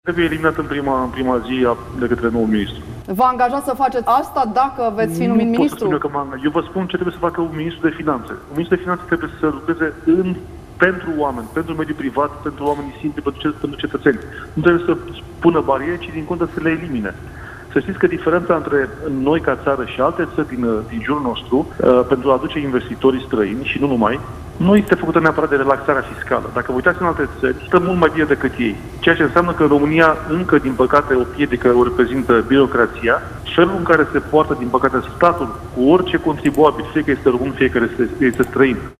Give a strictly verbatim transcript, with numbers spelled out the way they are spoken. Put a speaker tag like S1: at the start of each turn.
S1: Trebuie eliminat în prima, în prima zi de către noul ministru.
S2: Vă angajați să faceți asta dacă veți fi numit
S1: nu
S2: ministru?
S1: Pot să spun eu, că mă eu vă spun ce trebuie să facă un ministru de finanțe. Un ministru de finanțe trebuie să lucreze în, pentru oameni, pentru mediul privat, pentru oamenii simpli, pentru, pentru cetățeni. Nu trebuie să pună bariere, ci din contră să le elimine. Să știți că diferența între noi ca țară și alte țări din, din jurul nostru, uh, pentru a aduce investitorii străini și nu numai, nu este făcută neapărat de relaxarea fiscală. Dacă vă uitați în alte țări, stă mult mai bine decât ei. Ceea ce înseamnă că România încă, din păcate, o piedică o reprezintă birocrația, felul în care se poartă, din păcate, statul cu orice contribuabil, fie că este român, fie că este străin.